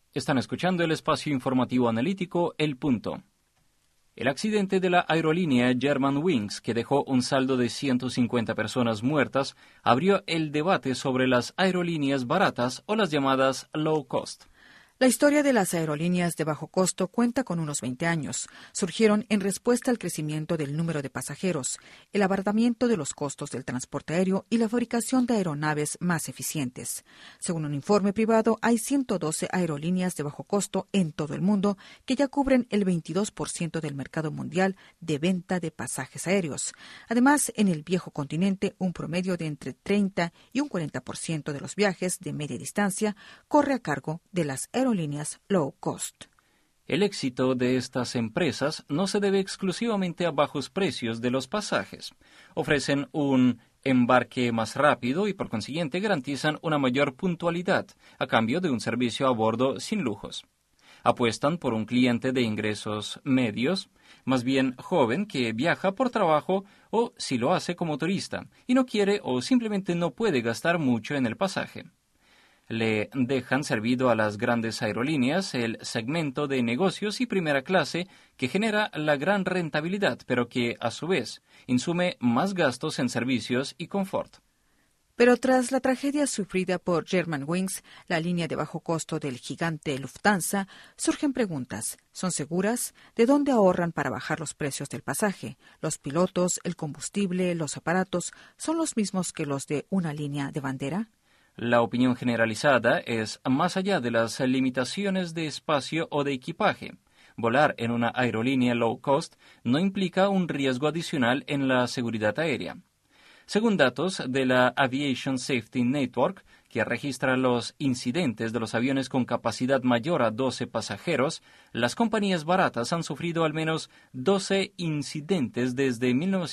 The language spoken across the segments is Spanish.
Están escuchando el espacio informativo analítico El Punto. El accidente de la aerolínea Germanwings, que dejó un saldo de 150 personas muertas, abrió el debate sobre las aerolíneas baratas o las llamadas low cost. La historia de las aerolíneas de bajo costo cuenta con unos 20 años. Surgieron en respuesta al crecimiento del número de pasajeros, el abaratamiento de los costos del transporte aéreo y la fabricación de aeronaves más eficientes. Según un informe privado, hay 112 aerolíneas de bajo costo en todo el mundo que ya cubren el 22% del mercado mundial de venta de pasajes aéreos. Además, en el viejo continente, un promedio de entre 30 y un 40% de los viajes de media distancia corre a cargo de las aerolíneas low cost. El éxito de estas empresas no se debe exclusivamente a bajos precios de los pasajes. Ofrecen un embarque más rápido y por consiguiente garantizan una mayor puntualidad a cambio de un servicio a bordo sin lujos. Apuestan por un cliente de ingresos medios, más bien joven, que viaja por trabajo o si lo hace como turista y no quiere o simplemente no puede gastar mucho en el pasaje. Le dejan servido a las grandes aerolíneas el segmento de negocios y primera clase que genera la gran rentabilidad, pero que, a su vez, insume más gastos en servicios y confort. Pero tras la tragedia sufrida por Germanwings, la línea de bajo costo del gigante Lufthansa, surgen preguntas. ¿Son seguras? ¿De dónde ahorran para bajar los precios del pasaje? ¿Los pilotos, el combustible, los aparatos son los mismos que los de una línea de bandera? La opinión generalizada es, más allá de las limitaciones de espacio o de equipaje, volar en una aerolínea low cost no implica un riesgo adicional en la seguridad aérea. Según datos de la Aviation Safety Network, que registra los incidentes de los aviones con capacidad mayor a 12 pasajeros, las compañías baratas han sufrido al menos 12 incidentes desde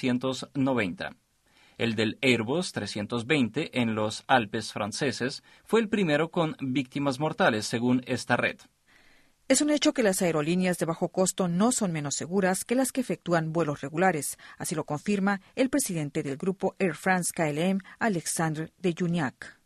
1990. El del Airbus 320 en los Alpes franceses fue el primero con víctimas mortales, según esta red. Es un hecho que las aerolíneas de bajo costo no son menos seguras que las que efectúan vuelos regulares. Así lo confirma el presidente del grupo Air France KLM, Alexandre de Juniac.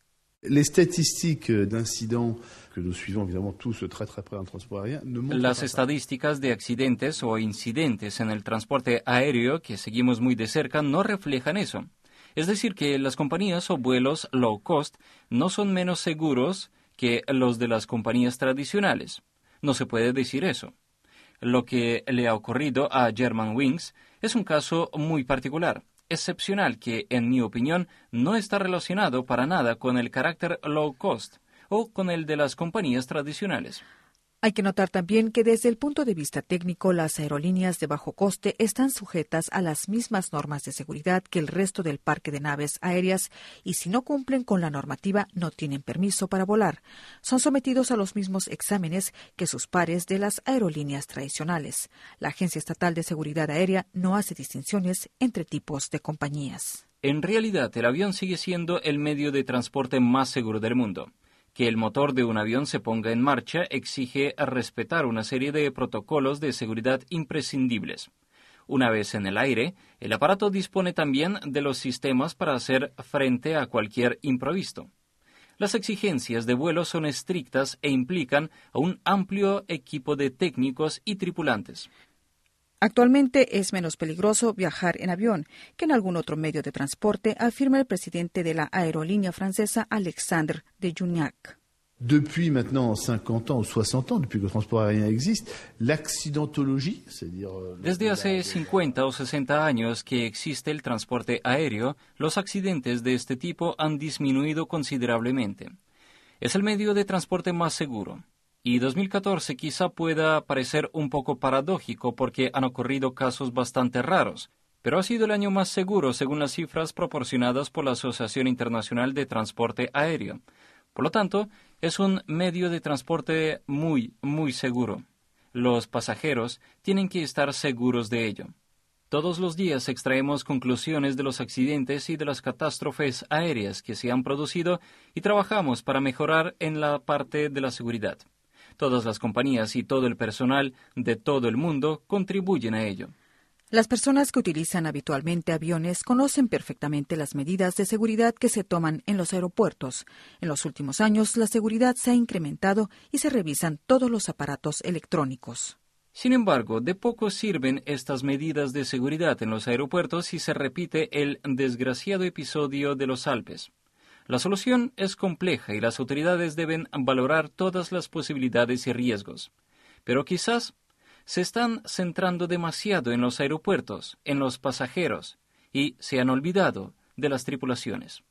Las estadísticas de accidentes o incidentes en el transporte aéreo que seguimos muy de cerca no reflejan eso. Es decir, que las compañías o vuelos low cost no son menos seguros que los de las compañías tradicionales. No se puede decir eso. Lo que le ha ocurrido a Germanwings es un caso muy particular, excepcional, que, en mi opinión, no está relacionado para nada con el carácter low cost o con el de las compañías tradicionales. Hay que notar también que desde el punto de vista técnico, las aerolíneas de bajo coste están sujetas a las mismas normas de seguridad que el resto del parque de naves aéreas y si no cumplen con la normativa no tienen permiso para volar. Son sometidos a los mismos exámenes que sus pares de las aerolíneas tradicionales. La Agencia Estatal de Seguridad Aérea no hace distinciones entre tipos de compañías. En realidad, el avión sigue siendo el medio de transporte más seguro del mundo. Que el motor de un avión se ponga en marcha exige respetar una serie de protocolos de seguridad imprescindibles. Una vez en el aire, el aparato dispone también de los sistemas para hacer frente a cualquier imprevisto. Las exigencias de vuelo son estrictas e implican a un amplio equipo de técnicos y tripulantes. Actualmente es menos peligroso viajar en avión que en algún otro medio de transporte, afirma el presidente de la aerolínea francesa Alexandre de Juniac. Depuis maintenant 50 ans ou 60 ans, depuis que le transport aérien existe, l'accidentologie, c'est-à-dire... Desde hace 50 o 60 años que existe el transporte aéreo, los accidentes de este tipo han disminuido considerablemente. Es el medio de transporte más seguro. Y 2014 quizá pueda parecer un poco paradójico porque han ocurrido casos bastante raros, pero ha sido el año más seguro según las cifras proporcionadas por la Asociación Internacional de Transporte Aéreo. Por lo tanto, es un medio de transporte muy, muy seguro. Los pasajeros tienen que estar seguros de ello. Todos los días extraemos conclusiones de los accidentes y de las catástrofes aéreas que se han producido y trabajamos para mejorar en la parte de la seguridad. Todas las compañías y todo el personal de todo el mundo contribuyen a ello. Las personas que utilizan habitualmente aviones conocen perfectamente las medidas de seguridad que se toman en los aeropuertos. En los últimos años, la seguridad se ha incrementado y se revisan todos los aparatos electrónicos. Sin embargo, de poco sirven estas medidas de seguridad en los aeropuertos si se repite el desgraciado episodio de los Alpes. La solución es compleja y las autoridades deben valorar todas las posibilidades y riesgos. Pero quizás se están centrando demasiado en los aeropuertos, en los pasajeros, y se han olvidado de las tripulaciones.